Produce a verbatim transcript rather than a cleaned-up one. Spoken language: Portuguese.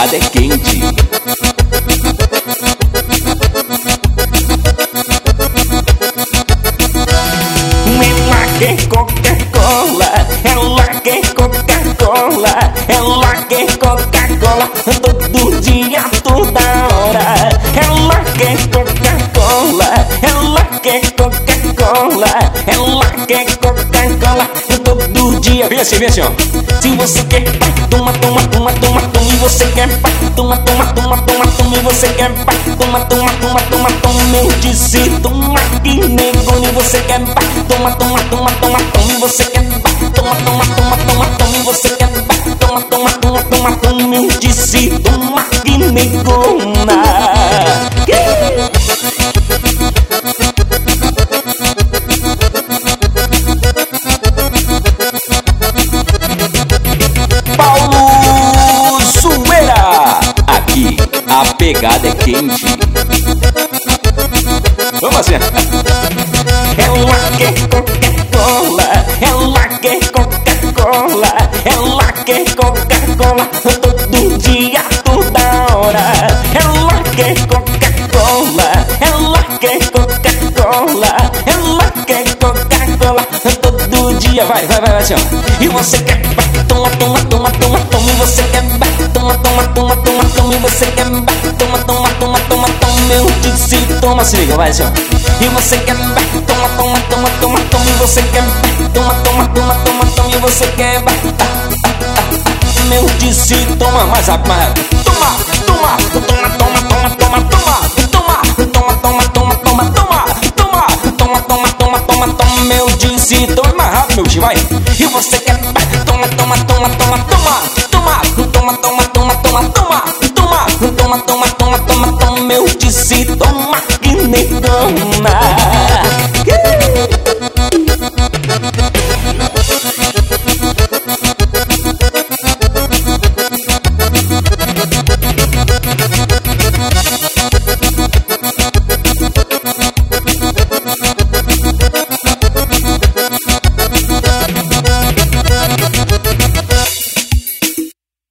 pegada é quente. Ela quer Coca-Cola, ela quer Coca-Cola, ela quer Coca-Cola todo dia, toda hora. Ela quer Coca-Cola, ela quer Coca-Cola, ela quer Coca-Cola todo dia. Vem assim, vem assim, ó. Se você quer, vai, toma, toma, toma, toma, toma. E você quer, vai, toma, toma, toma, toma, toma. E você quer, vai, toma, toma, toma, toma, toma. Eu disse, toma que nego. E você quer, vai, toma, toma, toma, toma, toma. E você quer, vai, toma, toma, toma, toma, toma. E você quer, vai, toma, toma, toma, toma, toma. Eu disse, toma que negona. Paulo Zoeira. Aqui a pegada é quente. Vamos assim. Ela quer Coca-Cola, ela quer Coca-Cola, ela quer Coca-Cola todo dia, toda hora. Ela quer Coca-Cola, ela quer Coca-Cola, ela quer Coca-Cola todo dia. Vai, vai, vai, vai assim, ó. E você quer, vai, toma, toma, toma, toma, toma. E você quer, vai, toma, toma, toma, toma, toma. E você quer, vai, toma, toma, toma, toma, toma. Eu disse, toma, Se liga, vai assim, ó. e você quer, vai, toma, toma, toma, toma, toma. E você quer, vai, toma, toma, toma, toma, toma. E você quer, vai, ah, ah, ah. Eu disse, toma, Mais rápido, mais rápido. toma, toma, toma, toma, toma, toma, toma, toma, toma, toma, toma, toma, toma, toma, toma, toma, toma, toma, toma. Eu disse, Então é mais rápido, meu tio, vai.